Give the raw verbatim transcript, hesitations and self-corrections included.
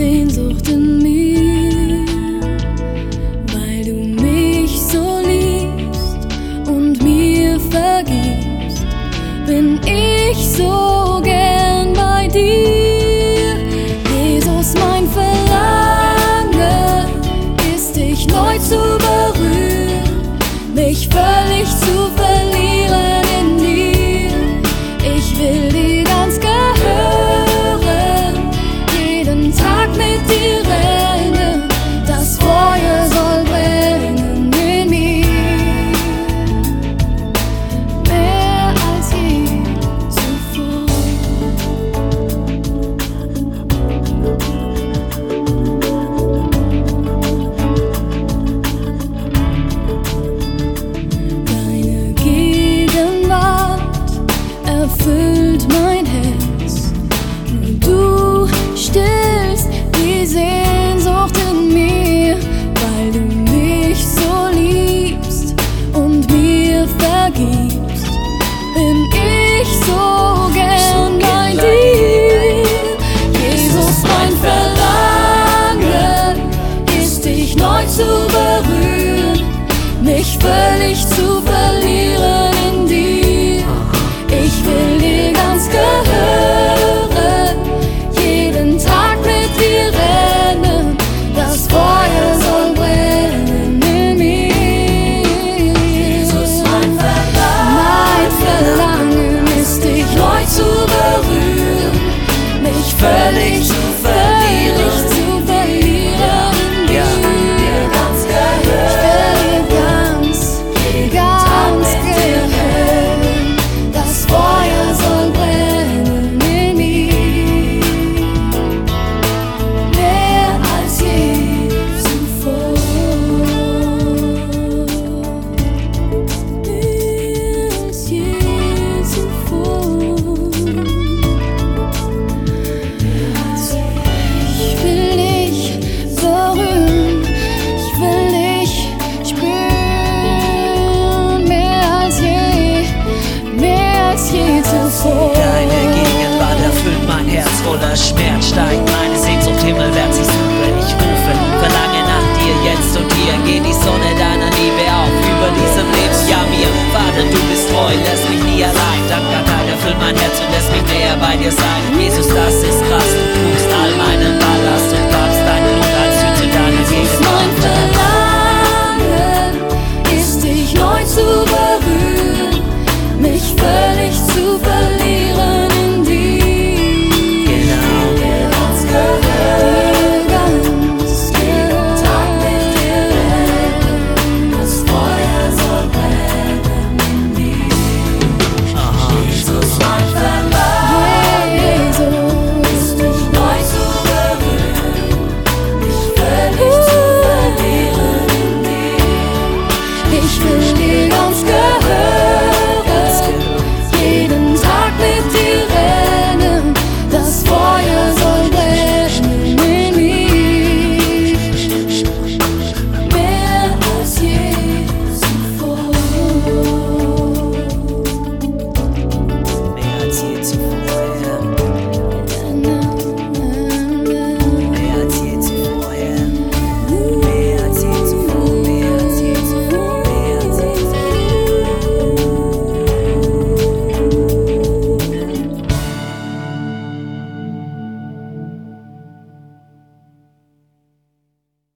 Sehnsucht in mir, weil du mich so liebst und mir vergibst, bin ich so gern bei dir. Jesus, mein Verlangen ist, dich neu zu berühren, mich völlig zu verlieren in dir. Ich will dir ganz gehören, jeden Tag mit dir rennen, das Feuer soll brennen in mir, mehr als je zuvor. Deine Gegenwart erfüllt mein Herz, nur du stillst die Sehnsucht in mir, weil du mich so liebst und mir vergibst, bin ich so gern bei dir. Jesus, mein Verlangen ist, dich neu zu berühren, mich völlig zu verlieren in dir. Ich will dir ganz gehören, jeden Tag mit dir rennen, das Feuer soll brennen in mir. Jesus, mein Verlangen, mein Verlangen ist, dich neu zu berühren, mich völlig zu verlieren, zu verlieren in dir. Dir ganz gehören, ganz, ganz gehören, das Feuer soll brennen in mir, mehr als je zuvor, mehr als je zuvor. Ich will dich berühren, ich will dich spüren, mehr als je, mehr als je zuvor. Deine Gegenwart erfüllt mein Herz voller Schmerz, steigt meine Sehnsucht himmelwärts, ich suche, ich rufe, verlange nach dir jetzt und hier geht die Sonne deiner Liebe auf über diesem Lebensjahr mir. Vater, du bist treu, lass mich nie allein, Dank an dein erfüllt mein Herz und lässt mich näher bei dir sein. Jesus, das ist